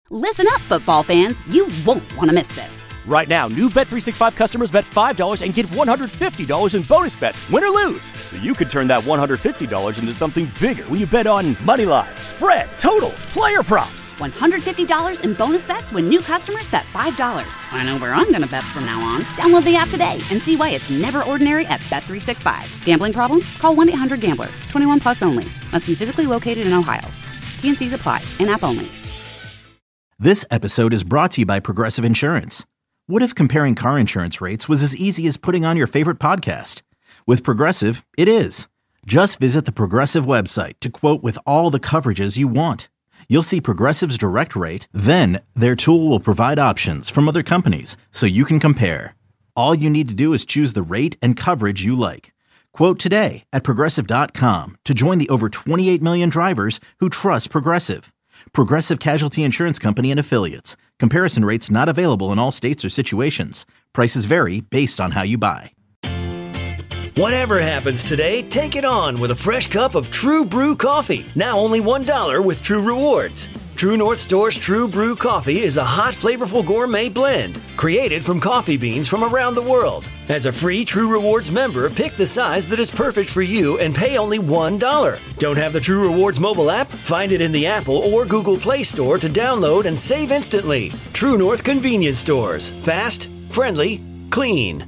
Listen up, football fans. You won't want to miss this. Right now, new Bet365 customers bet $5 and get $150 in bonus bets, win or lose. So you could turn that $150 into something bigger when you bet on money line, spread, totals, player props. $150 in bonus bets when new customers bet $5. I know where I'm going to bet from now on. Download the app today and see why it's never ordinary at Bet365. Gambling problem? Call 1-800-GAMBLER. 21 plus only. Must be physically located in Ohio. T&Cs apply. In-app only. This episode is brought to you by Progressive Insurance. What if comparing car insurance rates was as easy as putting on your favorite podcast? With Progressive, it is. Just visit the Progressive website to quote with all the coverages you want. You'll see Progressive's direct rate, then their tool will provide options from other companies so you can compare. All you need to do is choose the rate and coverage you like. Quote today at Progressive.com to join the over 28 million drivers who trust Progressive. Progressive Casualty Insurance Company and Affiliates. Comparison rates not available in all states or situations. Prices vary based on how you buy. Whatever happens today, take it on with a fresh cup of True Brew coffee. Now only $1 with True Rewards. True North Store's True Brew coffee is a hot, flavorful gourmet blend created from coffee beans from around the world. As a free True Rewards member, pick the size that is perfect for you and pay only $1. Don't have the True Rewards mobile app? Find it in the Apple or Google Play Store to download and save instantly. True North Convenience Stores. Fast, friendly, clean.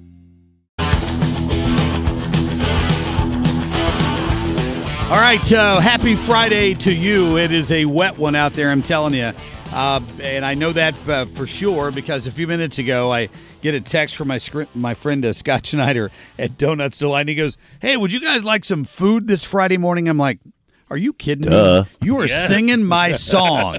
All right, happy Friday to you. It is a wet one out there, I'm telling you. And I know that for sure because a few minutes ago I get a text from my friend Scott Schneider at Donuts Delight. And he goes, hey, would you guys like some food this Friday morning? I'm like, are you kidding me? You are singing my song.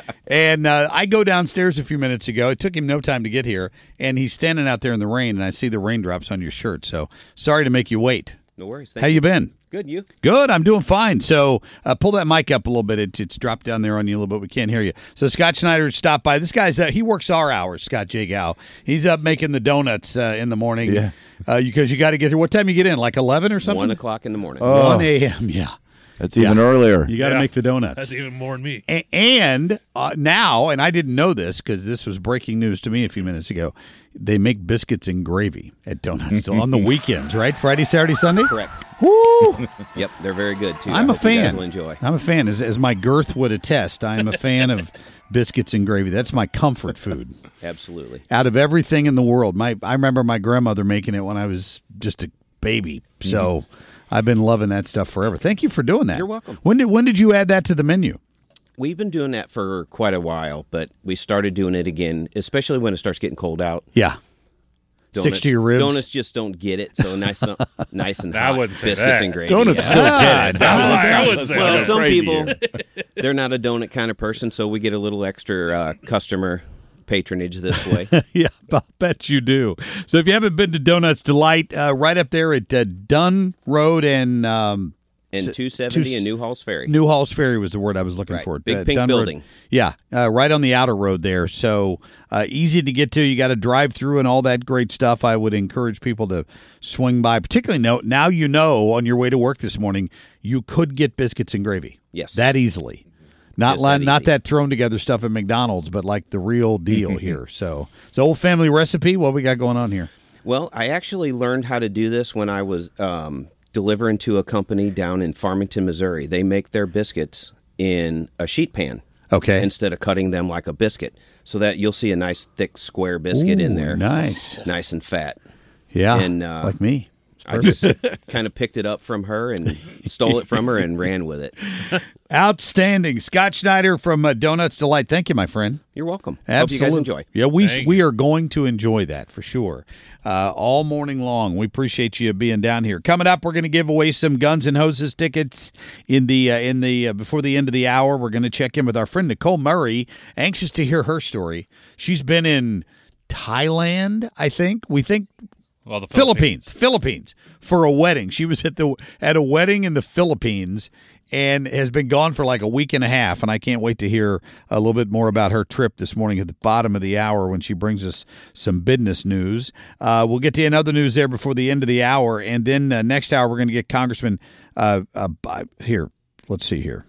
And I go downstairs a few minutes ago. It took him no time to get here. And he's standing out there in the rain, and I see the raindrops on your shirt. So sorry to make you wait. No worries. How you been? Good, you? Good, I'm doing fine. So pull that mic up a little bit. It's dropped down there on you a little bit. We can't hear you. So Scott Schneider stopped by. This guy's, he works our hours, Scott J. Gow. He's up making the donuts in the morning. Yeah. Because you got to get here. What time you get in, like 11 or something? 1 o'clock in the morning. 1 a.m., yeah. That's even earlier. You got to make the donuts. That's even more than me. And now, and I didn't know this because this was breaking news to me a few minutes ago, they make biscuits and gravy at Donuts still on the weekends, right? Friday, Saturday, Sunday? Correct. Woo! Yep, they're very good, too. I'm a fan. You guys will enjoy. I'm a fan. As my girth would attest, I am a fan of biscuits and gravy. That's my comfort food. Absolutely. Out of everything in the world. I remember my grandmother making it when I was just a baby. So I've been loving that stuff forever. Thank you for doing that. You're welcome. When did you add that to the menu? We've been doing that for quite a while, but we started doing it again, especially when it starts getting cold out. Yeah. Donuts, 6 to your ribs. Donuts just don't get it, so nice and I hot. wouldn't say Biscuits that. and gravy. Donuts still get it. I would say Well, that. some Crazy people, here. they're not a donut kind of person, so we get a little extra customer patronage this way. Yeah, I'll bet you do. So if you haven't been to Donuts Delight, right up there at Dunn Road and... And 270 and New Halls Ferry. New Halls Ferry was the word I was looking Right. for. Big pink Dunn building. Road. Yeah, right on the outer road there. So easy to get to. You got to drive through and all that great stuff. I would encourage people to swing by. Particularly now you know on your way to work this morning, you could get biscuits and gravy. Yes. That easily. Not Just that not easy. that thrown together stuff at McDonald's, but like the real deal here. So it's an old family recipe. What we got going on here? Well, I actually learned how to do this when I was delivering to a company down in Farmington, Missouri. They make their biscuits in a sheet pan. Okay. Instead of cutting them like a biscuit. So that you'll see a nice thick square biscuit in there. Nice. Nice and fat. Yeah, And, like me. I just kind of picked it up from her and stole it from her and ran with it. Outstanding. Scott Schneider from Donuts Delight. Thank you, my friend. You're welcome. Absolutely. Hope you guys enjoy. Yeah, Thank we are going to enjoy that for sure. All morning long. We appreciate you being down here. Coming up, we're going to give away some Guns N' Hoses tickets in the before the end of the hour. We're going to check in with our friend Nicole Murray. Anxious to hear her story. She's been in Thailand, I think. We think Well, the Philippines for a wedding. She was at a wedding in the Philippines and has been gone for like a week and a half, and I can't wait to hear a little bit more about her trip this morning at the bottom of the hour when she brings us some business news. We'll get to another news there before the end of the hour, and then next hour we're going to get Congressman here. Let's see here.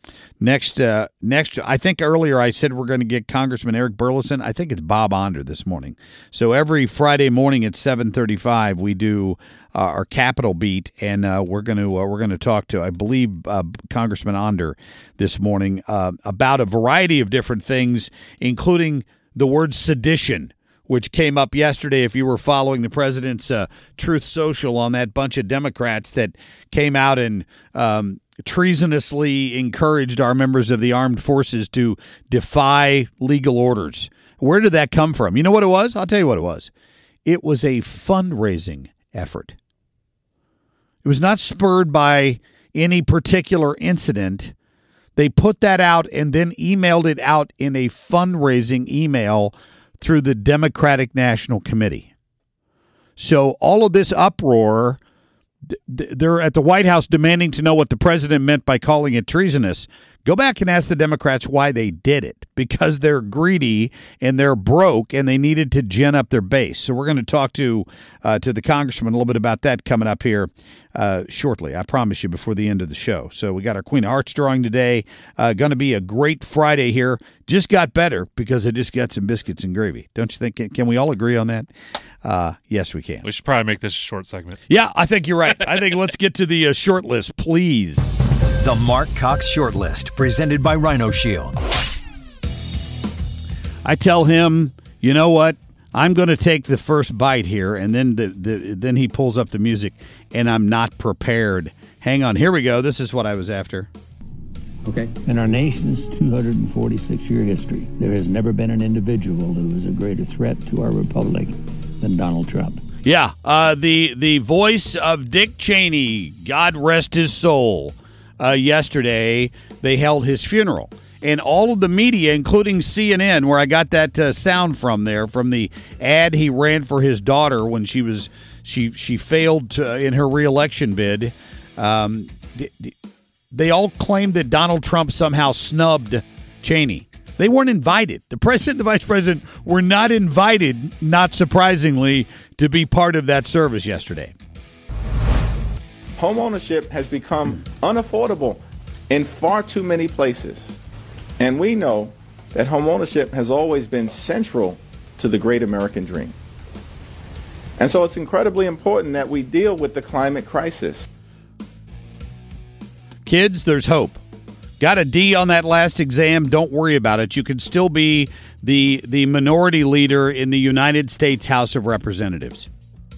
Next, I think earlier I said we're going to get Congressman Eric Burleson. I think it's Bob Onder this morning. So every Friday morning at 7:35, we do our Capitol beat, and we're going to talk to, I believe, Congressman Onder this morning about a variety of different things, including the word sedition, which came up yesterday if you were following the president's Truth Social on that bunch of Democrats that came out and treasonously encouraged our members of the armed forces to defy legal orders. Where did that come from? You know what it was? I'll tell you what it was. It was a fundraising effort. It was not spurred by any particular incident. They put that out and then emailed it out in a fundraising email through the Democratic National Committee. So all of this uproar, they're at the White House demanding to know what the president meant by calling it treasonous. Go back and ask the Democrats why they did it. Because they're greedy and they're broke and they needed to gin up their base. So we're going to talk to the congressman a little bit about that coming up here shortly. I promise you, before the end of the show. So we got our Queen of Hearts drawing today. Going to be a great Friday here. Just got better because I just got some biscuits and gravy. Don't you think? Can we all agree on that? Yes, we can. We should probably make this a short segment. Yeah, I think you're right. I think let's get to the short list, please. The Mark Cox Short List, presented by Rhino Shield. I tell him, you know what? I'm going to take the first bite here, and then then he pulls up the music, and I'm not prepared. Hang on. Here we go. This is what I was after. Okay. In our nation's 246-year history, there has never been an individual who is a greater threat to our republic than Donald Trump. Yeah, the voice of Dick Cheney, God rest his soul. Yesterday, they held his funeral. And all of the media, including CNN, where I got that sound from there, from the ad he ran for his daughter when she failed in her reelection bid, they all claimed that Donald Trump somehow snubbed Cheney. They weren't invited. The president and the vice president were not invited, not surprisingly, to be part of that service yesterday. Homeownership has become unaffordable in far too many places. And we know that homeownership has always been central to the great American dream. And so it's incredibly important that we deal with the climate crisis. Kids, there's hope. Got a D on that last exam, don't worry about it. You can still be the minority leader in the United States House of Representatives.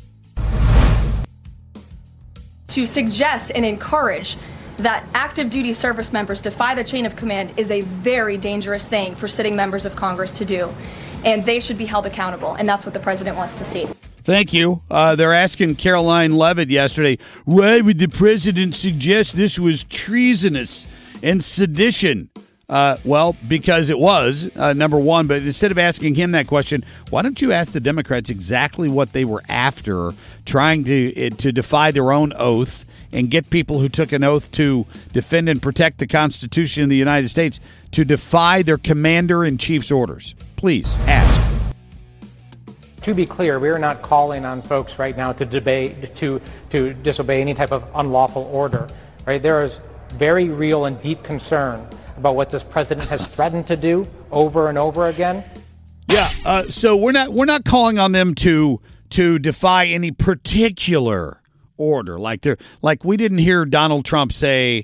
To suggest and encourage that active duty service members defy the chain of command is a very dangerous thing for sitting members of Congress to do, and they should be held accountable, and that's what the president wants to see. Thank you. They're asking Caroline Leavitt yesterday, why would the president suggest this was treasonous and sedition? Well, because it was, number one. But instead of asking him that question, why don't you ask the Democrats exactly what they were after, trying to defy their own oath and get people who took an oath to defend and protect the Constitution of the United States to defy their commander-in-chief's orders? Please, ask. To be clear, we are not calling on folks right now to disobey any type of unlawful order. Right? There is very real and deep concern about what this president has threatened to do over and over again. Yeah, so we're not calling on them to defy any particular order. Like we didn't hear Donald Trump say,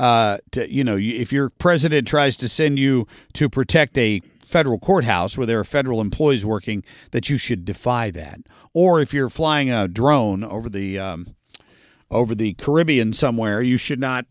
if your president tries to send you to protect a federal courthouse where there are federal employees working, that you should defy that. Or if you're flying a drone over the Caribbean somewhere, you should not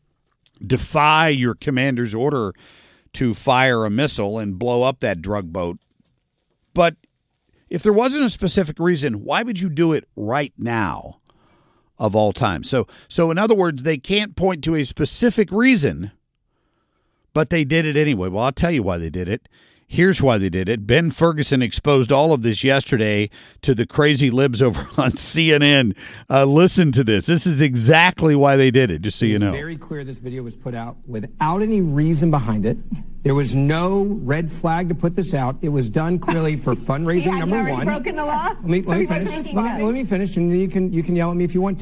defy your commander's order to fire a missile and blow up that drug boat. But if there wasn't a specific reason, why would you do it right now of all time? So in other words, they can't point to a specific reason, but they did it anyway. Well, I'll tell you why they did it. Here's why they did it. Ben Ferguson exposed all of this yesterday to the crazy libs over on CNN. Listen to this. This is exactly why they did it, just so you know. It's very clear this video was put out without any reason behind it. There was no red flag to put this out. It was done clearly for fundraising, number one. Broken the law? Let me finish, and then you can yell at me if you want to.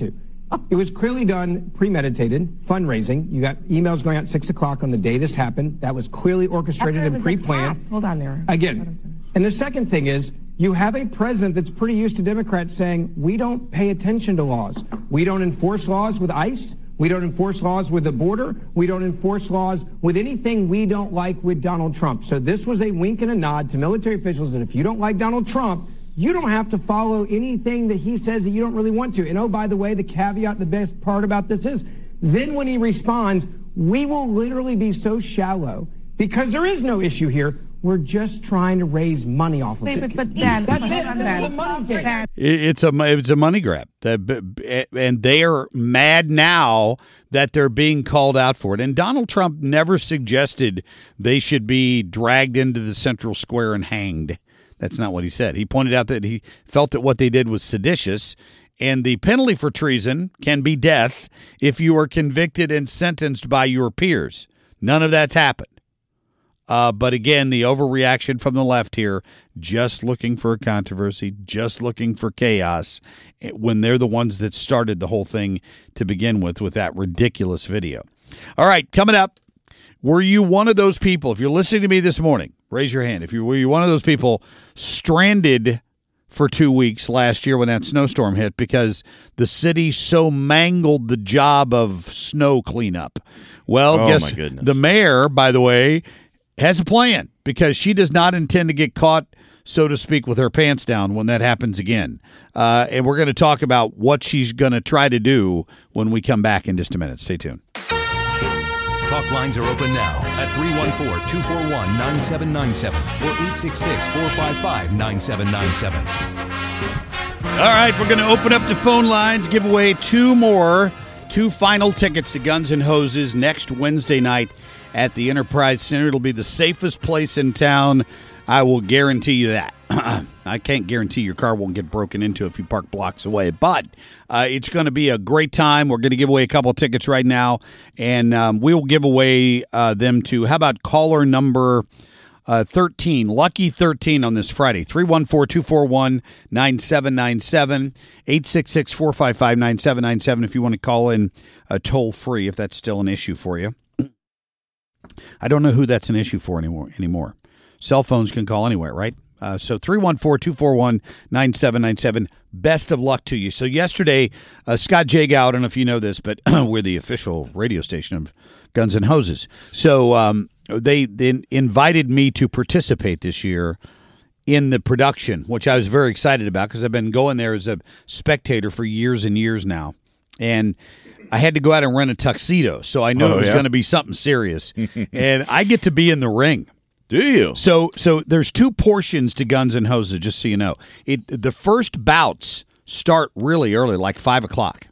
It was clearly done, premeditated, fundraising. You got emails going out at 6 o'clock on the day this happened. That was clearly orchestrated and pre-planned. Hold on there. Again. And the second thing is, you have a president that's pretty used to Democrats saying, we don't pay attention to laws. We don't enforce laws with ICE. We don't enforce laws with the border. We don't enforce laws with anything we don't like with Donald Trump. So this was a wink and a nod to military officials that if you don't like Donald Trump, you don't have to follow anything that he says that you don't really want to. And oh, by the way, the caveat, the best part about this is, then when he responds, we will literally be so shallow because there is no issue here. We're just trying to raise money off of it. But Dan, that's it. That's the money game. It's a money grab, and they are mad now that they're being called out for it. And Donald Trump never suggested they should be dragged into the central square and hanged. That's not what he said. He pointed out that he felt that what they did was seditious, and the penalty for treason can be death if you are convicted and sentenced by your peers. None of that's happened. But again, the overreaction from the left here, just looking for a controversy, just looking for chaos, when they're the ones that started the whole thing to begin with that ridiculous video. All right, coming up, were you one of those people, if you're listening to me this morning, raise your hand. Were you one of those people stranded for 2 weeks last year when that snowstorm hit because the city so mangled the job of snow cleanup? Well, guess my goodness. The mayor, by the way, has a plan because she does not intend to get caught, so to speak, with her pants down when that happens again. And we're going to talk about what she's going to try to do when we come back in just a minute. Stay tuned. Talk lines are open now at 314-241-9797 or 866-455-9797. All right, we're going to open up the phone lines, give away two final tickets to Guns N' Hoses next Wednesday night at the Enterprise Center. It'll be the safest place in town. I will guarantee you that. I can't guarantee your car won't get broken into if you park blocks away, but it's going to be a great time. We're going to give away a couple of tickets right now, and we'll give away them to, how about caller number 13, Lucky 13 on this Friday, 314-241-9797, 866-455-9797 if you want to call in toll-free, if that's still an issue for you. I don't know who that's an issue for anymore. Cell phones can call anywhere, right? So 314-241-9797. Best of luck to you. So yesterday, Scott Jagow, I don't know if you know this, but we're the official radio station of Guns N' Hoses. So they invited me to participate this year in the production, which I was very excited about because I've been going there as a spectator for years and years now. And I had to go out and rent a tuxedo, so I knew it was going to be something serious. And I get to be in the ring. Do you? So there's two portions to Guns N' Hoses, just so you know. The first bouts start really early, like 5 o'clock.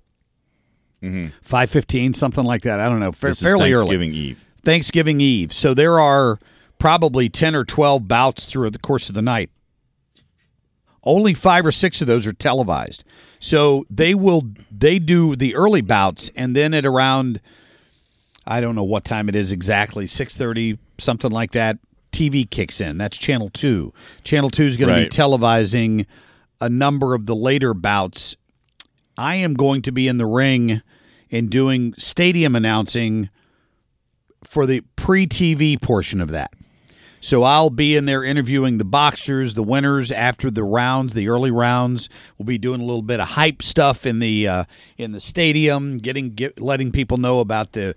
5:15, something like that. I don't know. Fairly Thanksgiving early. Eve. Thanksgiving Eve. So there are probably 10 or 12 bouts throughout the course of the night. Only 5 or 6 of those are televised. So they do the early bouts, and then at around, I don't know what time it is exactly, 6:30, something like that, TV kicks in. That's Channel 2. Channel 2 is going to be televising a number of the later bouts. I am going to be in the ring and doing stadium announcing for the pre-TV portion of that. So I'll be in there interviewing the boxers, the winners after the rounds, the early rounds. We'll be doing a little bit of hype stuff in the stadium, letting people know about the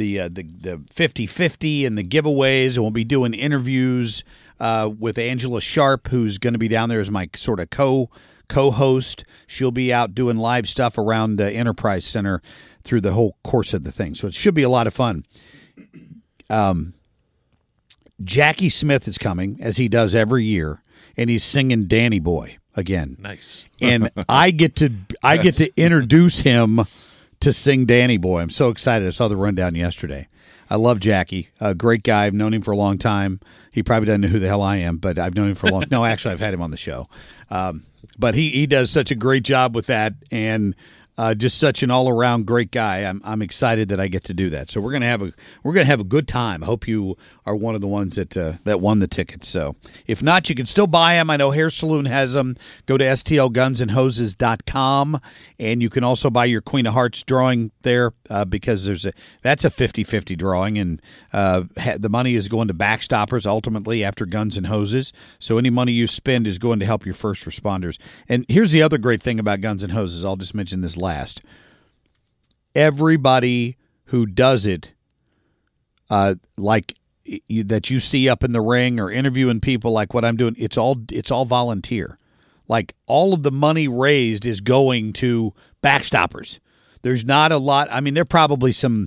50-50 and the giveaways. And we'll be doing interviews with Angela Sharp, who's going to be down there as my sort of co-host. She'll be out doing live stuff around Enterprise Center through the whole course of the thing. So it should be a lot of fun. Jackie Smith is coming, as he does every year, and he's singing Danny Boy again. Nice. And I get to introduce him to sing Danny Boy. I'm so excited. I saw the rundown yesterday. I love Jackie. A great guy. I've known him for a long time. He probably doesn't know who the hell I am, but I've known him for a long time. No, actually, I've had him on the show. But he does such a great job with that, and Just such an all-around great guy. I'm excited that I get to do that. So we're gonna have a good time. I hope you are one of the ones that won the tickets. So if not, you can still buy them. I know Hair Saloon has them. Go to stlgunsandhoses.com, and you can also buy your Queen of Hearts drawing there because that's a 50-50 drawing, and the money is going to Backstoppers ultimately after Guns and Hoses. So any money you spend is going to help your first responders. And here's the other great thing about Guns and Hoses. I'll just mention this last. Everybody who does it, like that you see up in the ring or interviewing people like what I'm doing, it's all volunteer. Like all of the money raised is going to Backstoppers. There's not a lot. I mean, there are probably some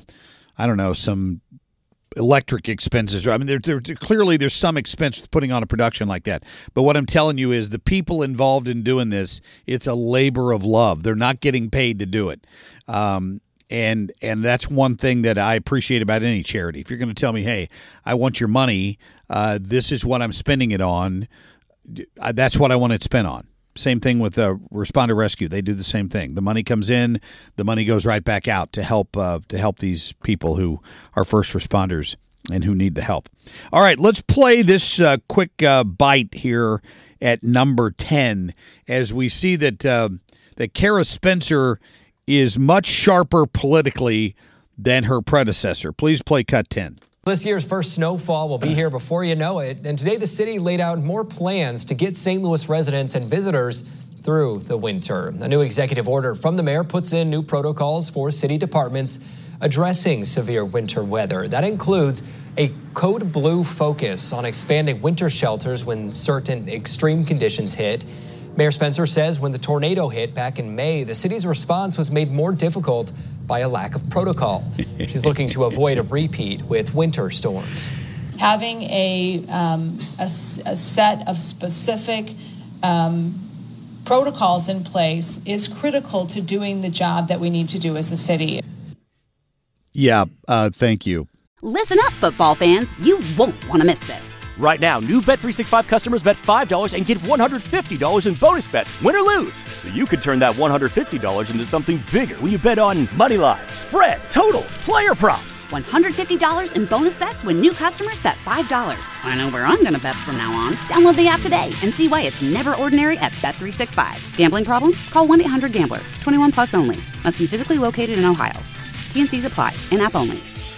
electric expenses. I mean, clearly there's some expense with putting on a production like that. But what I'm telling you is the people involved in doing this, it's a labor of love. They're not getting paid to do it. And that's one thing that I appreciate about any charity. If you're going to tell me, hey, I want your money, this is what I'm spending it on, that's what I want it spent on. Same thing with Responder Rescue. They do the same thing. The money comes in, the money goes right back out to help these people who are first responders and who need the help. All right, let's play this quick bite here at number 10 as we see that Kara Spencer is much sharper politically than her predecessor. Please play cut 10. This year's first snowfall will be here before you know it, and today the city laid out more plans to get St. Louis residents and visitors through the winter. A new executive order from the mayor puts in new protocols for city departments addressing severe winter weather. That includes a code blue focus on expanding winter shelters when certain extreme conditions hit. Mayor Spencer says when the tornado hit back in May, the city's response was made more difficult by a lack of protocol. She's looking to avoid a repeat with winter storms. Having a set of specific protocols in place is critical to doing the job that we need to do as a city. Yeah, thank you. Listen up, football fans. You won't want to miss this. Right now, new Bet365 customers bet $5 and get $150 in bonus bets, win or lose. So you could turn that $150 into something bigger when you bet on money line, spread, totals, player props. $150 in bonus bets when new customers bet $5. I know where I'm going to bet from now on. Download the app today and see why it's never ordinary at Bet365. Gambling problem? Call 1-800-GAMBLER. 21 plus only. Must be physically located in Ohio. T&Cs apply. In-app only.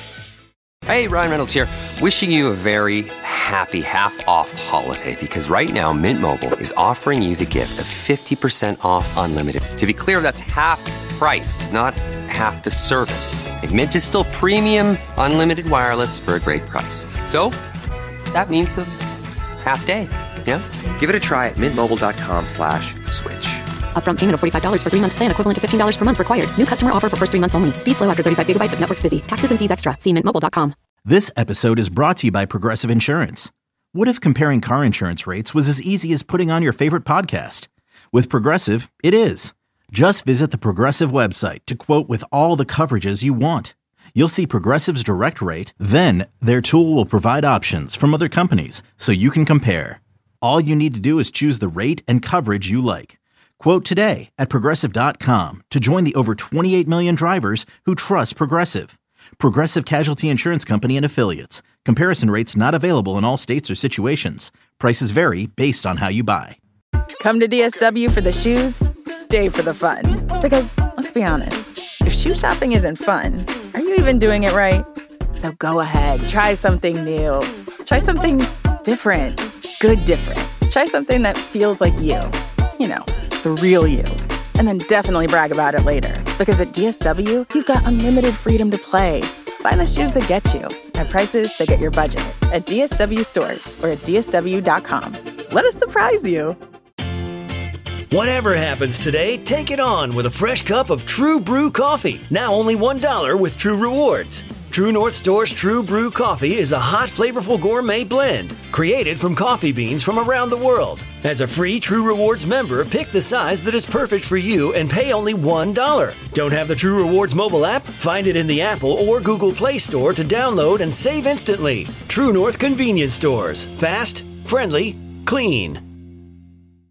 Hey, Ryan Reynolds here. Wishing you a very happy half-off holiday because right now Mint Mobile is offering you the gift of 50% off unlimited. To be clear, that's half price, not half the service. And Mint is still premium unlimited wireless for a great price. So that means a half day. Yeah? Give it a try at mintmobile.com/switch. Upfront payment of $45 for 3-month plan equivalent to $15 per month required. New customer offer for first 3 months only. Speed slow after 35 gigabytes if network's busy. Taxes and fees extra. See mintmobile.com. This episode is brought to you by Progressive Insurance. What if comparing car insurance rates was as easy as putting on your favorite podcast? With Progressive, it is. Just visit the Progressive website to quote with all the coverages you want. You'll see Progressive's direct rate, then their tool will provide options from other companies so you can compare. All you need to do is choose the rate and coverage you like. Quote today at Progressive.com to join the over 28 million drivers who trust Progressive. Progressive Casualty Insurance Company and Affiliates. Comparison rates not available in all states or situations. Prices vary based on how you buy. Come to DSW for the shoes, stay for the fun. Because, let's be honest, if shoe shopping isn't fun, are you even doing it right? So go ahead, try something new. Try something different. Good different. Try something that feels like you. You know, the real you. And then definitely brag about it later. Because at DSW, you've got unlimited freedom to play. Find the shoes that get you at prices that get your budget at DSW stores or at DSW.com. Let us surprise you. Whatever happens today, take it on with a fresh cup of True Brew coffee. Now only $1 with True Rewards. True North Store's True Brew coffee is a hot, flavorful gourmet blend created from coffee beans from around the world. As a free True Rewards member, pick the size that is perfect for you and pay only $1. Don't have the True Rewards mobile app? Find it in the Apple or Google Play Store to download and save instantly. True North Convenience Stores. Fast, friendly, clean.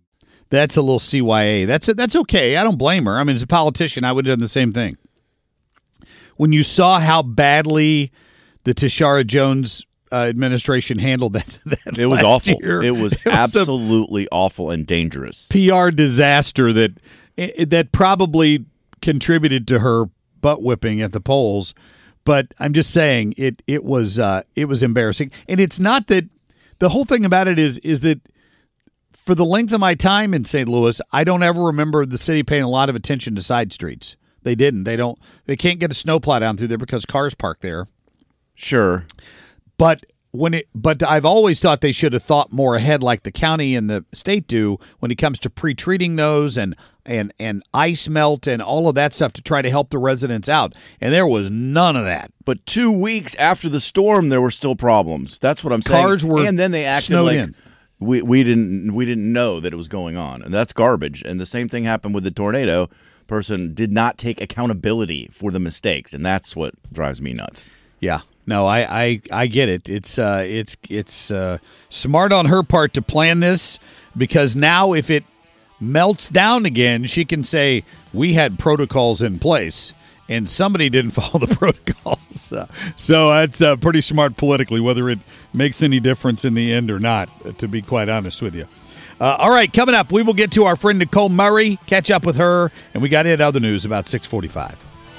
That's a little CYA. That's okay. I don't blame her. I mean, as a politician, I would have done the same thing. When you saw how badly the Tashara Jones administration handled that it was awful. Year, it was absolutely awful and dangerous. PR disaster that probably contributed to her butt whipping at the polls. But I'm just saying it was embarrassing. And it's not that the whole thing about it is that for the length of my time in St. Louis, I don't ever remember the city paying a lot of attention to side streets. They didn't. They can't get a snowplow down through there because cars park there. Sure. But I've always thought they should have thought more ahead, like the county and the state do, when it comes to pre-treating those and ice melt and all of that stuff to try to help the residents out. And there was none of that. But 2 weeks after the storm, there were still problems. That's what I'm saying. Cars were and then they acted snowed like in. we didn't know that it was going on, and that's garbage. And the same thing happened with the tornado. Person did not take accountability for the mistakes, and that's what drives me nuts. Yeah. No, I get it. It's smart on her part to plan this, because now if it melts down again, she can say we had protocols in place and somebody didn't follow the protocols. So that's pretty smart politically, whether it makes any difference in the end or not, to be quite honest with you. All right, coming up, we will get to our friend Nicole Murray, catch up with her, and we got it other news about 6:45.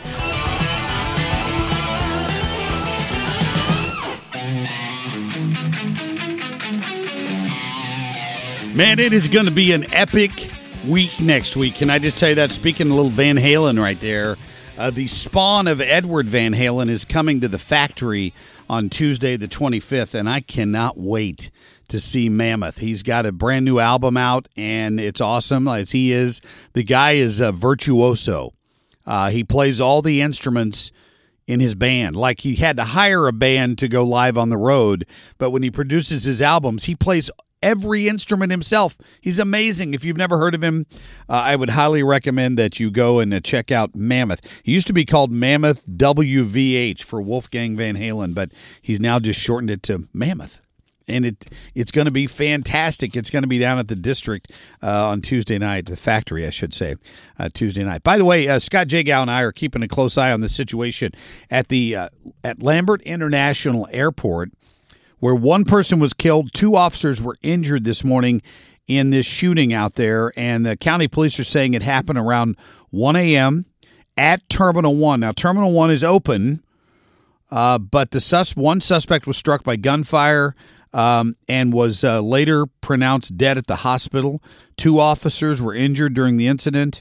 Man, it is going to be an epic week next week. Can I just tell you that? Speaking a little Van Halen right there, the spawn of Edward Van Halen is coming to the factory on Tuesday the 25th, and I cannot wait to see Mammoth. He's got a brand new album out, and it's awesome as he is. The guy is a virtuoso. He plays all the instruments in his band. Like he had to hire a band to go live on the road, but when he produces his albums, he plays every instrument himself. He's amazing. If you've never heard of him, I would highly recommend that you go and check out Mammoth. He used to be called Mammoth WVH for Wolfgang Van Halen, but he's now just shortened it to Mammoth. And it's going to be fantastic. It's going to be down at the District on Tuesday night, the factory, I should say, Tuesday night. By the way, Scott Jagow and I are keeping a close eye on the situation at Lambert International Airport, where one person was killed, 2 officers were injured this morning in this shooting out there, and the county police are saying it happened around 1 a.m. at Terminal 1. Now, Terminal 1 is open, but one suspect was struck by gunfire and was later pronounced dead at the hospital. 2 officers were injured during the incident.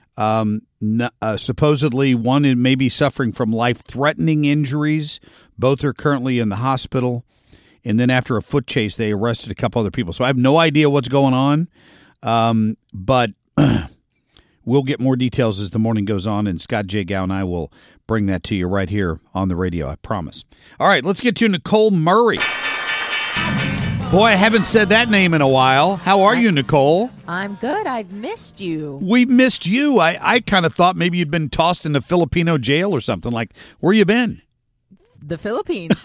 Supposedly, one may be suffering from life-threatening injuries. Both are currently in the hospital. And then after a foot chase, they arrested a couple other people. So I have no idea what's going on, but we'll get more details as the morning goes on, and Scott Jagow and I will bring that to you right here on the radio, I promise. All right, let's get to Nicole Murray. Boy, I haven't said that name in a while. How are you, Nicole? I'm good. I've missed you. We missed you. I kind of thought maybe you'd been tossed in a Filipino jail or something. Like, where you been? The Philippines.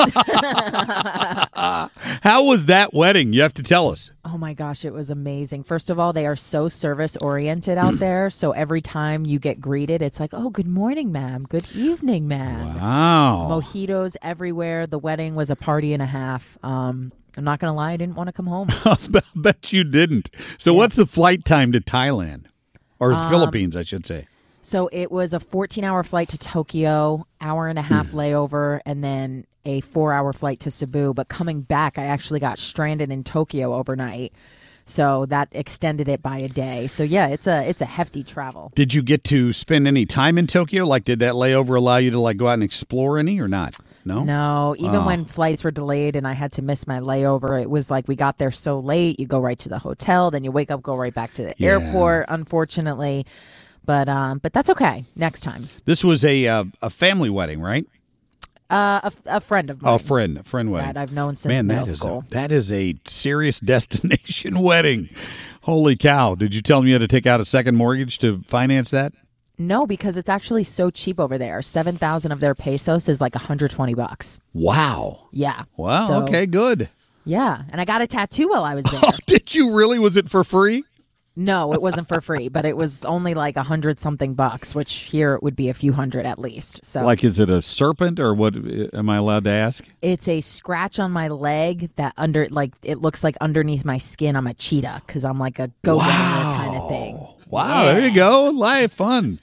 How was that wedding? You have to tell us. Oh, my gosh. It was amazing. First of all, they are so service-oriented out there. So every time you get greeted, it's like, oh, good morning, ma'am. Good evening, ma'am. Wow. Mojitos everywhere. The wedding was a party and a half. I'm not going to lie. I didn't want to come home. I bet you didn't. So what's the flight time to Thailand? Or Philippines, I should say. So it was a 14-hour flight to Tokyo, hour-and-a-half layover, and then a 4-hour flight to Cebu. But coming back, I actually got stranded in Tokyo overnight. So that extended it by a day. So, yeah, it's a hefty travel. Did you get to spend any time in Tokyo? Like, did that layover allow you to, like, go out and explore any or not? No? No. Even when flights were delayed and I had to miss my layover, it was like we got there so late. You go right to the hotel, then you wake up, go right back to the airport, unfortunately. But that's okay. Next time. This was a family wedding, right? A friend of mine. Oh, a friend wedding. That I've known since middle school. That is a serious destination wedding. Holy cow. Did you tell them you had to take out a second mortgage to finance that? No, because it's actually so cheap over there. 7,000 of their pesos is like $120. Wow. Yeah. Wow. So, okay, good. Yeah. And I got a tattoo while I was there. Oh, did you really? Was it for free? No, it wasn't for free, but it was only like $100-something, which here it would be a few hundred at least. So, like, is it a serpent or what? Am I allowed to ask? it's a scratch on my leg that it looks like underneath my skin I'm a cheetah because I'm like a go kind of thing. Wow, there you go. Live fun.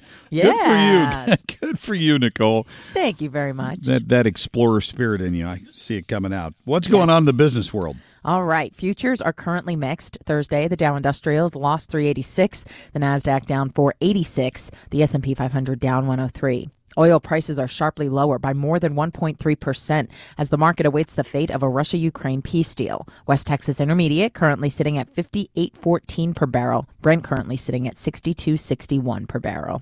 Yeah. Good for you. Good for you, Nicole. Thank you very much. That explorer spirit in you. I see it coming out. What's going on in the business world? All right. Futures are currently mixed. Thursday, the Dow Industrials lost 386, the NASDAQ down 486, the S&P 500 down 103. Oil prices are sharply lower by more than 1.3% as the market awaits the fate of a Russia-Ukraine peace deal. West Texas Intermediate currently sitting at $58.14 per barrel. Brent currently sitting at $62.61 per barrel.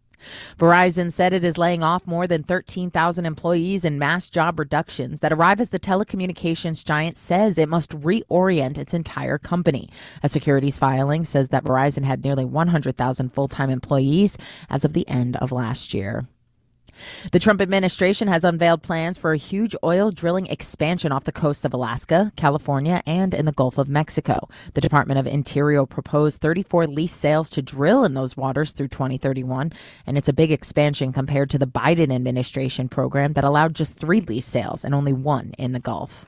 Verizon said it is laying off more than 13,000 employees in mass job reductions that arrive as the telecommunications giant says it must reorient its entire company. A securities filing says that Verizon had nearly 100,000 full-time employees as of the end of last year. The Trump administration has unveiled plans for a huge oil drilling expansion off the coast of Alaska, California, and in the Gulf of Mexico. The Department of Interior proposed 34 lease sales to drill in those waters through 2031, and it's a big expansion compared to the Biden administration program that allowed just 3 lease sales and only 1 in the Gulf.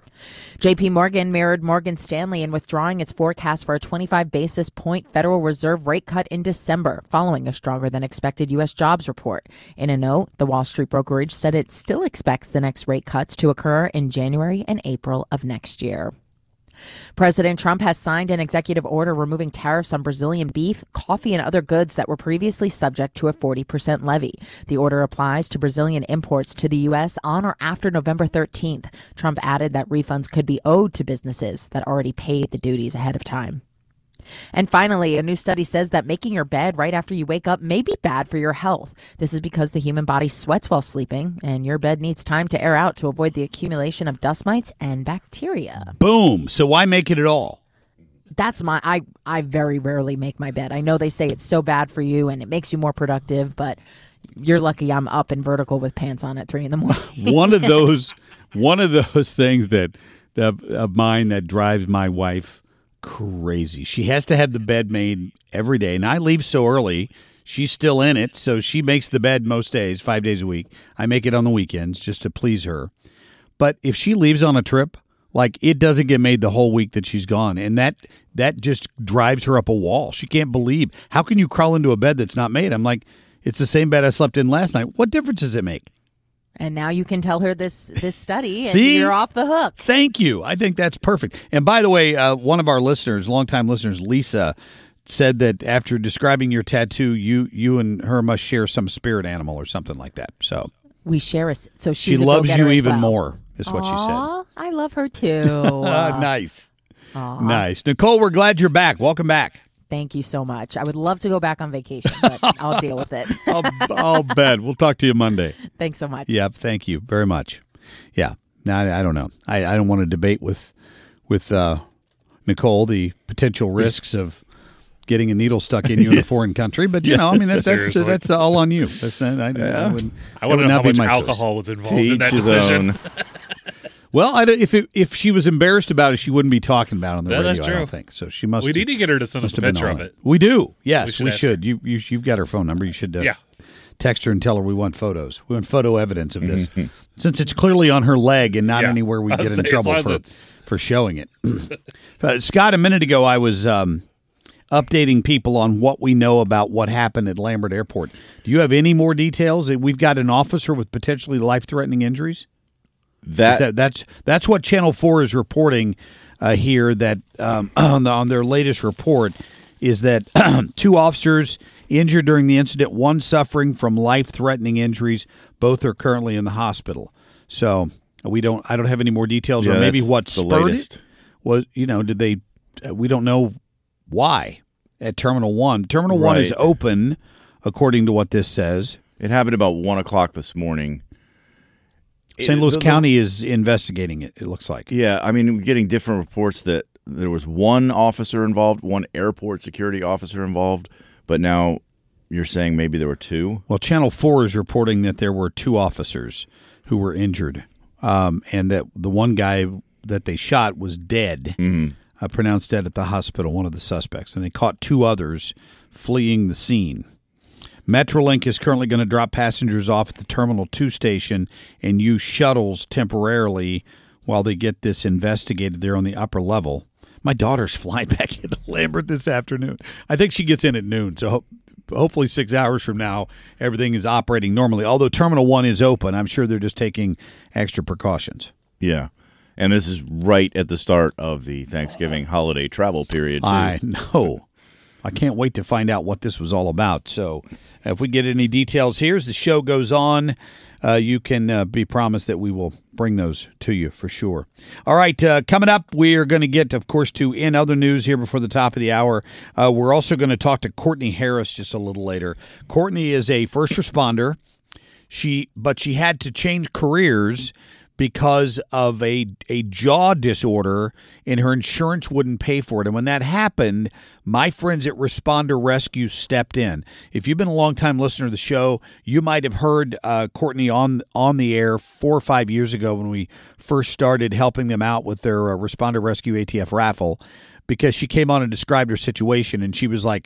J.P. Morgan mirrored Morgan Stanley in withdrawing its forecast for a 25 basis point Federal Reserve rate cut in December, following a stronger than expected U.S. jobs report. In a note, the Wall Street brokerage said it still expects the next rate cuts to occur in January and April of next year. President Trump has signed an executive order removing tariffs on Brazilian beef, coffee, and other goods that were previously subject to a 40% levy. The order applies to Brazilian imports to the U.S. on or after November 13th. Trump added that refunds could be owed to businesses that already paid the duties ahead of time. And finally, a new study says that making your bed right after you wake up may be bad for your health. This is because the human body sweats while sleeping, and your bed needs time to air out to avoid the accumulation of dust mites and bacteria. Boom. So why make it at all? That's I very rarely make my bed. I know they say it's so bad for you and it makes you more productive, but you're lucky I'm up and vertical with pants on at 3 a.m. one of those things that of mine that drives my wife crazy. She has to have the bed made every day, and I leave so early. She's still in it, so she makes the bed most days, 5 days a week. I make it on the weekends just to please her. But if she leaves on a trip, like, it doesn't get made the whole week that she's gone, and that just drives her up a wall. She can't believe, how can you crawl into a bed that's not made? I'm like, it's the same bed I slept in last night. What difference does it make? And now you can tell her this study, and See? you're off the hook. Thank you. I think that's perfect. And by the way, one of our listeners, longtime listeners, Lisa, said that after describing your tattoo, you and her must share some spirit animal or something like that. So we share so she loves you even more, is what she said. I love her too. Nice. Nice. Nicole, we're glad you're back. Welcome back. Thank you so much. I would love to go back on vacation, but I'll deal with it. I'll bet. We'll talk to you Monday. Thanks so much. Yeah, thank you very much. Yeah. Now, I don't know. I don't want to debate with Nicole the potential risks of getting a needle stuck in you in a foreign country, but I mean that's all on you. That's I want to know how much alcohol was involved in that decision. Well, if she was embarrassed about it, she wouldn't be talking about it on the radio. That's true. I don't think so. She must. We need to get her to send us a picture of it. We do. Yes, we should. You've got her phone number. You should. Text her and tell her we want photos. We want photo evidence of this, since it's clearly on her leg and not anywhere we get in trouble for showing it. Scott, a minute ago, I was updating people on what we know about what happened at Lambert Airport. Do you have any more details? We've got an officer with potentially life-threatening injuries. That's what Channel 4 is reporting here. That on their latest report is that 2 officers injured during the incident, 1 suffering from life-threatening injuries. Both are currently in the hospital. So I don't have any more details on maybe what spurred it. Was did they? We don't know why at Terminal 1. Terminal 1 is open, according to what this says. It happened about 1:00 this morning. St. Louis County is investigating it, it looks like. Yeah, I mean, we're getting different reports that there was 1 officer involved, 1 airport security officer involved, but now you're saying maybe there were 2? Well, Channel 4 is reporting that there were 2 officers who were injured, and that the one guy that they shot was dead. pronounced dead at the hospital, one of the suspects, and they caught 2 others fleeing the scene. Metrolink is currently going to drop passengers off at the Terminal 2 station and use shuttles temporarily while they get this investigated there on the upper level. My daughter's flying back into Lambert this afternoon. I think she gets in at noon, so hopefully 6 hours from now, everything is operating normally. Although Terminal 1 is open, I'm sure they're just taking extra precautions. Yeah. And this is right at the start of the Thanksgiving holiday travel period, too. I know. I can't wait to find out what this was all about. So if we get any details here as the show goes on, you can be promised that we will bring those to you for sure. All right, coming up, we are going to get, of course, to In Other News here before the top of the hour. We're also going to talk to Courtney Harris just a little later. Courtney is a first responder, but she had to change careers because of a jaw disorder, and her insurance wouldn't pay for it. And when that happened, my friends at Responder Rescue stepped in. If you've been a long-time listener to the show, you might have heard Courtney on the air 4 or 5 years ago when we first started helping them out with their Responder Rescue ATF raffle, because she came on and described her situation, and she was like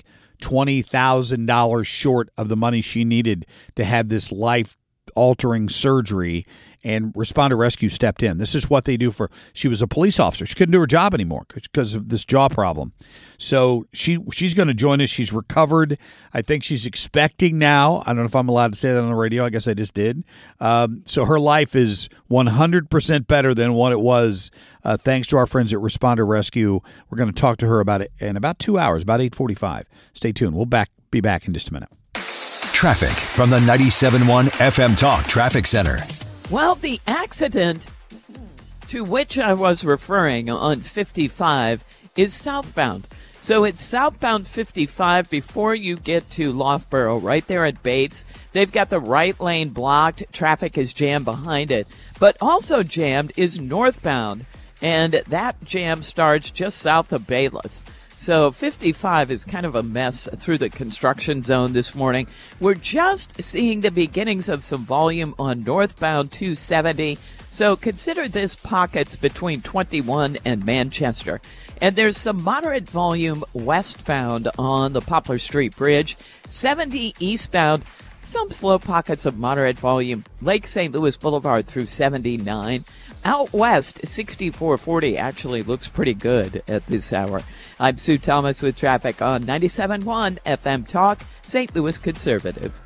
$20,000 short of the money she needed to have this life-altering surgery. And Responder Rescue stepped in. This is what they do she was a police officer. She couldn't do her job anymore because of this jaw problem. So she's going to join us. She's recovered. I think she's expecting now. I don't know if I'm allowed to say that on the radio. I guess I just did. So her life is 100% better than what it was thanks to our friends at Responder Rescue. We're going to talk to her about it in about 2 hours, about 8:45. Stay tuned. We'll be back in just a minute. Traffic from the 97.1 FM Talk Traffic Center. Well, the accident to which I was referring on 55 is southbound. So it's southbound 55 before you get to Loughborough, right there at Bates. They've got the right lane blocked. Traffic is jammed behind it. But also jammed is northbound, and that jam starts just south of Bayless. So 55 is kind of a mess through the construction zone this morning. We're just seeing the beginnings of some volume on northbound 270. So consider this pockets between 21 and Manchester. And there's some moderate volume westbound on the Poplar Street Bridge. 70 eastbound, some slow pockets of moderate volume. Lake St. Louis Boulevard through 79. Out west, 6440 actually looks pretty good at this hour. I'm Sue Thomas with traffic on 97.1 FM Talk, St. Louis Conservative.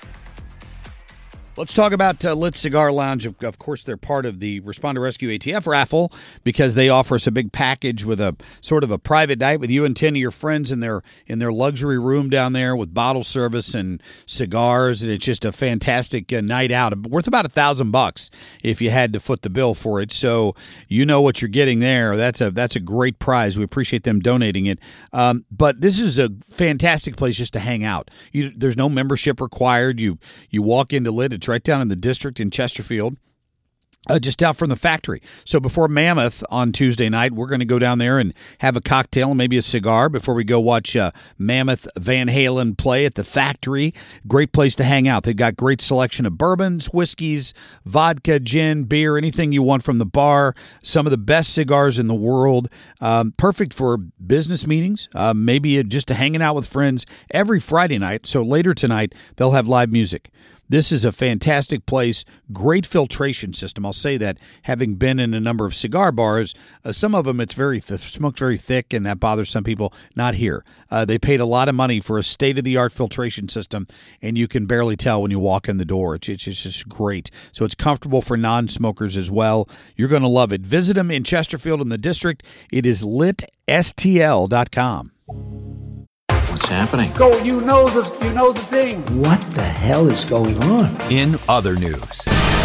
Let's talk about Lit Cigar Lounge. Of course, they're part of the Responder Rescue ATF raffle because they offer us a big package with a sort of a private night with you and 10 of your friends in their luxury room down there with bottle service and cigars, and it's just a fantastic night out, worth about $1,000 if you had to foot the bill for it. So you know what you're getting there. That's a great prize. We appreciate them donating it. But this is a fantastic place just to hang out. There's no membership required. You walk into Lit. It's right down in the district in Chesterfield, just out from the factory. So before Mammoth on Tuesday night, we're going to go down there and have a cocktail and maybe a cigar before we go watch Mammoth Van Halen play at the factory. Great place to hang out. They've got great selection of bourbons, whiskeys, vodka, gin, beer, anything you want from the bar. Some of the best cigars in the world. Perfect for business meetings, maybe just to hanging out with friends every Friday night. So later tonight, they'll have live music. This is a fantastic place, great filtration system. I'll say that, having been in a number of cigar bars, some of them it's smoked very thick, and that bothers some people. Not here. They paid a lot of money for a state-of-the-art filtration system, and you can barely tell when you walk in the door. It's just great. So it's comfortable for non-smokers as well. You're going to love it. Visit them in Chesterfield in the district. It is litstl.com. What's happening? Go, you know the thing. What the hell is going on? In other news.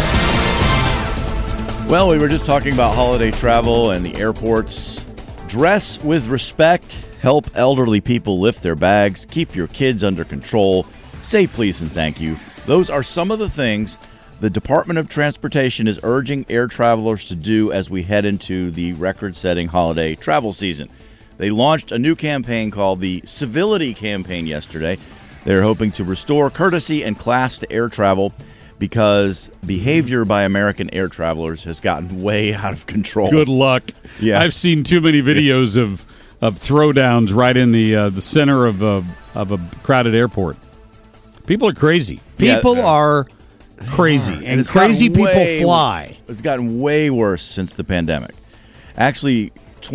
Well, we were just talking about holiday travel and the airports. Dress with respect. Help elderly people lift their bags. Keep your kids under control. Say please and thank you. Those are some of the things the Department of Transportation is urging air travelers to do as we head into the record-setting holiday travel season. They launched a new campaign called the Civility Campaign yesterday. They're hoping to restore courtesy and class to air travel. because behavior by American air travelers has gotten way out of control. Good luck. Yeah. I've seen too many videos of throwdowns right in the center of a crowded airport. People are crazy. People are crazy, and crazy people fly. It's gotten way worse since the pandemic. Actually,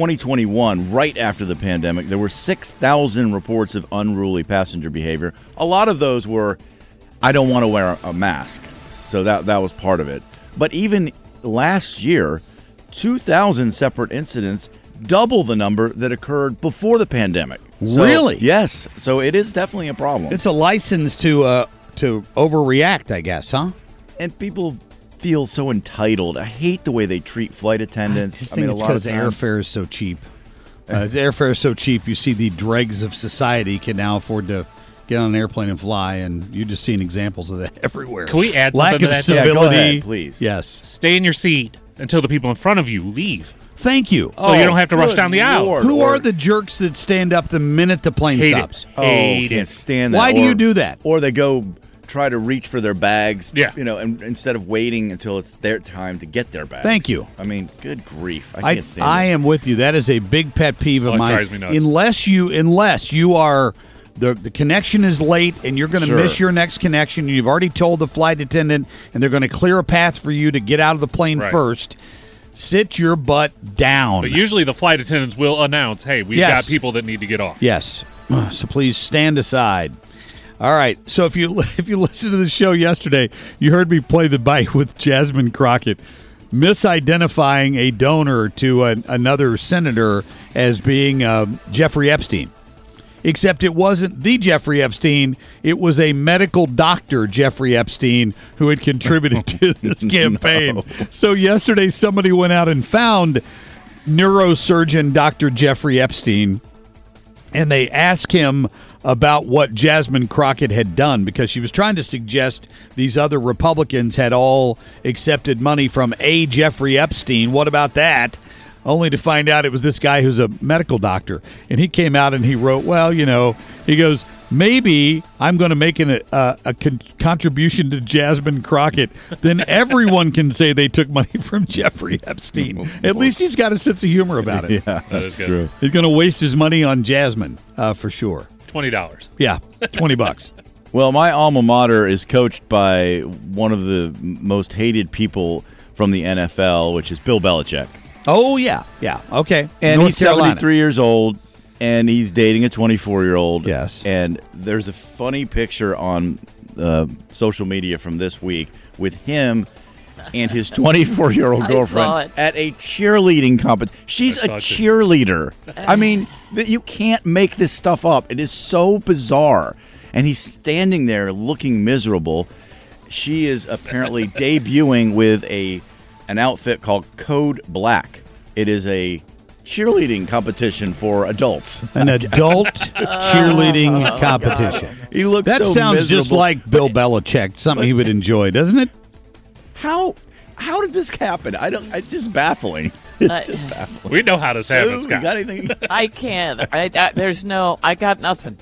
2021, right after the pandemic, there were 6,000 reports of unruly passenger behavior. A lot of those were, I don't want to wear a mask. So that was part of it. But even last year, 2,000 separate incidents, double the number that occurred before the pandemic. So, really? Yes. So it is definitely a problem. It's a license to overreact, I guess, huh? And people feel so entitled. I hate the way they treat flight attendants. I just think it's because airfare is so cheap. Airfare is so cheap, you see the dregs of society can now afford to get on an airplane and fly, and you're just seeing examples of that everywhere. Can we add something Lack to of that? civility. Yeah, go ahead, please. Yes. Stay in your seat until the people in front of you leave. Thank you. So you don't have to rush down the aisle. Who are the jerks that stand up the minute the plane stops? Can't stand that. Why do you do that? Or they go try to reach for their bags, Yeah. and instead of waiting until it's their time to get their bags. Thank you. I mean, good grief. I can't stand I it. am with you. That is a big pet peeve of it mine. drives me nuts. Unless you are the connection is late and you're going to Sure. miss your next connection. You've already told the flight attendant, and they're going to clear a path for you to get out of the plane Right. first. Sit your butt down. But usually the flight attendants will announce, hey, we've got people that need to get off. Yes. So please stand aside. All right. So if you listened to the show yesterday, you heard me play the bite with Jasmine Crockett, misidentifying a donor to another senator as being Jeffrey Epstein. Except it wasn't the Jeffrey Epstein. It was a medical doctor, Jeffrey Epstein, who had contributed to this campaign. No. So yesterday somebody went out and found neurosurgeon Dr. Jeffrey Epstein, and they asked him about what Jasmine Crockett had done, because she was trying to suggest these other Republicans had all accepted money from a Jeffrey Epstein. What about that? Only to find out it was this guy who's a medical doctor. And he came out and he wrote, well, he goes, maybe I'm going to make a contribution to Jasmine Crockett. Then everyone can say they took money from Jeffrey Epstein. At least he's got a sense of humor about it. Yeah, that's true. He's going to waste his money on Jasmine, for sure. $20. Yeah, $20. Well, my alma mater is coached by one of the most hated people from the NFL, which is Bill Belichick. Oh, yeah. Yeah. Okay. And North he's Carolina. 73 years old, and he's dating a 24-year-old. Yes. And there's a funny picture on social media from this week with him and his 24-year-old girlfriend at a cheerleading competition. She's a cheerleader. I mean, you can't make this stuff up. It is so bizarre. And he's standing there looking miserable. She is apparently debuting with an outfit called Code Black. It is a cheerleading competition for adults. An adult cheerleading competition. He looks that so sounds miserable. just like Bill Belichick, something he would enjoy, doesn't it? How did this happen? It's just baffling. It's just baffling. We know how this happens, Sue, Scott. you got anything? I can't. I got nothing.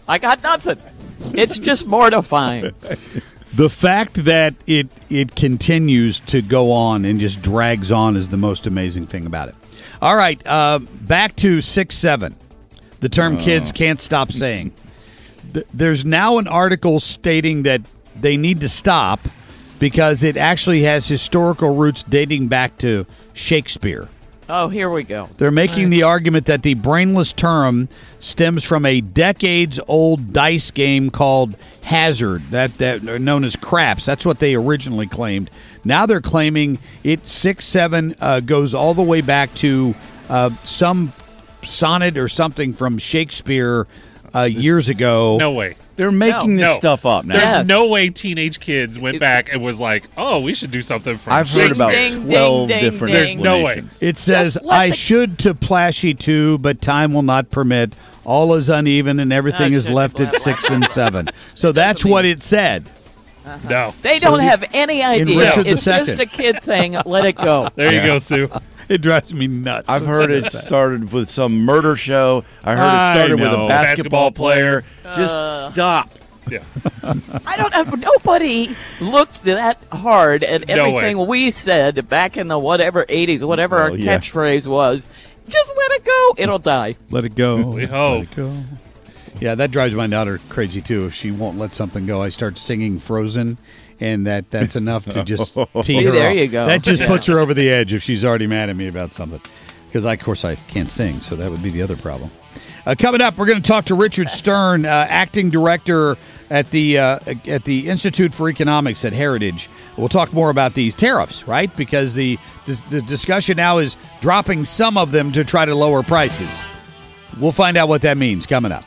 It's just mortifying. The fact that it continues to go on and just drags on is the most amazing thing about it. All right, back to 6-7. The term kids can't stop saying. There's now an article stating that they need to stop because it actually has historical roots dating back to Shakespeare. Oh, here we go. They're making the argument that the brainless term stems from a decades-old dice game called Hazard, that known as craps. That's what they originally claimed. Now they're claiming it 6-7 goes all the way back to some sonnet or something from Shakespeare years ago. No way. They're making this stuff up now. There's no way teenage kids went back and was like, oh, we should do something from I've heard about Shakespeare. 12 different There's no way. explanations. It says, I should to plashy too, but time will not permit. All is uneven and everything is left at 6 and 7. So that's what it said. No. They don't have any idea. Richard It's II. just a kid thing. Let it go. There you go, Sue. It drives me nuts. I've heard it started with some murder show. I heard it started with a basketball player. Just stop. Yeah. I don't know. Nobody looked that hard at everything we said back in the whatever 80s, whatever our catchphrase was. Just let it go. It'll die. Let it go. We hope. Let it go. Yeah, that drives my daughter crazy, too. If she won't let something go, I start singing Frozen, and that's enough to just tee her there off. You go. That just puts her over the edge if she's already mad at me about something. Because, of course, I can't sing, so that would be the other problem. Coming up, we're going to talk to Richard Stern, acting director at the Institute for Economics at Heritage. We'll talk more about these tariffs, right? Because the discussion now is dropping some of them to try to lower prices. We'll find out what that means coming up.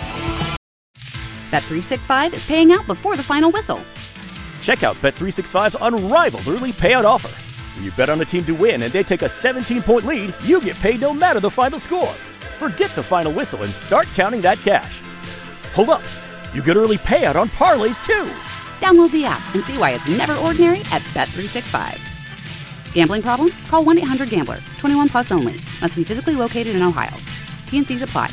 Bet365 is paying out before the final whistle. Check out Bet365's unrivaled early payout offer. When you bet on a team to win and they take a 17-point lead, you get paid no matter the final score. Forget the final whistle and start counting that cash. Hold up. You get early payout on parlays, too. Download the app and see why it's never ordinary at Bet365. Gambling problem? Call 1-800-GAMBLER. 21 plus only. Must be physically located in Ohio. T&Cs apply.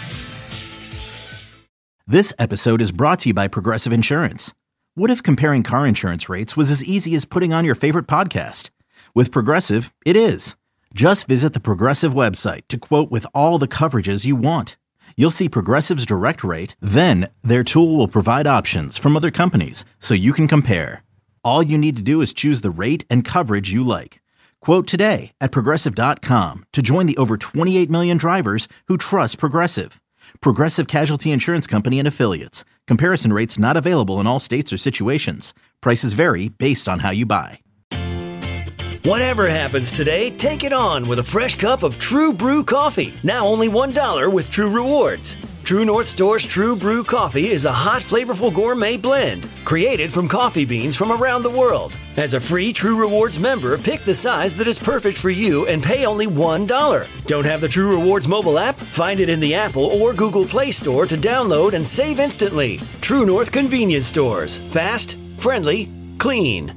This episode is brought to you by Progressive Insurance. What if comparing car insurance rates was as easy as putting on your favorite podcast? With Progressive, it is. Just visit the Progressive website to quote with all the coverages you want. You'll see Progressive's direct rate, then their tool will provide options from other companies so you can compare. All you need to do is choose the rate and coverage you like. Quote today at Progressive.com to join the over 28 million drivers who trust Progressive. Progressive Casualty Insurance Company and Affiliates. Comparison rates not available in all states or situations. Prices vary based on how you buy. Whatever happens today, take it on with a fresh cup of True Brew coffee. Now only $1 with True Rewards. True North Store's True Brew coffee is a hot, flavorful gourmet blend created from coffee beans from around the world. As a free True Rewards member, pick the size that is perfect for you and pay only $1. Don't have the True Rewards mobile app? Find it in the Apple or Google Play Store to download and save instantly. True North Convenience Stores. Fast, friendly, clean.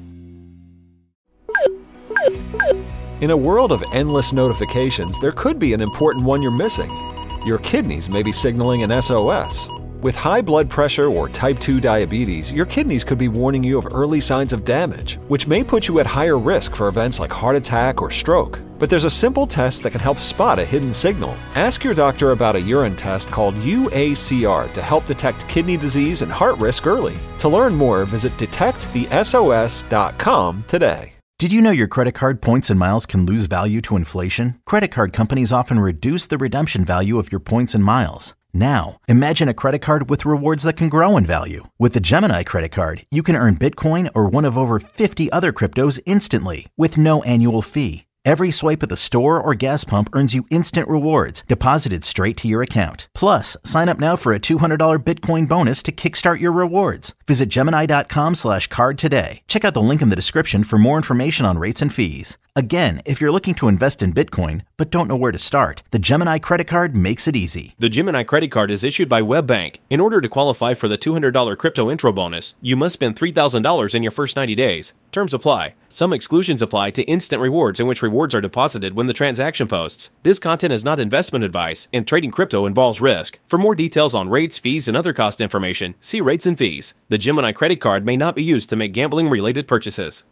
In a world of endless notifications, there could be an important one you're missing. Your kidneys may be signaling an SOS. With high blood pressure or type 2 diabetes, your kidneys could be warning you of early signs of damage, which may put you at higher risk for events like heart attack or stroke. But there's a simple test that can help spot a hidden signal. Ask your doctor about a urine test called UACR to help detect kidney disease and heart risk early. To learn more, visit detectthesos.com today. Did you know your credit card points and miles can lose value to inflation? Credit card companies often reduce the redemption value of your points and miles. Now, imagine a credit card with rewards that can grow in value. With the Gemini credit card, you can earn Bitcoin or one of over 50 other cryptos instantly with no annual fee. Every swipe at the store or gas pump earns you instant rewards deposited straight to your account. Plus, sign up now for a $200 Bitcoin bonus to kickstart your rewards. Visit Gemini.com/card today. Check out the link in the description for more information on rates and fees. Again, if you're looking to invest in Bitcoin but don't know where to start, the Gemini credit card makes it easy. The Gemini credit card is issued by WebBank. In order to qualify for the $200 crypto intro bonus, you must spend $3,000 in your first 90 days. Terms apply. Some exclusions apply to instant rewards in which rewards are deposited when the transaction posts. This content is not investment advice, and trading crypto involves risk. For more details on rates, fees, and other cost information, see rates and fees. The Gemini credit card may not be used to make gambling-related purchases.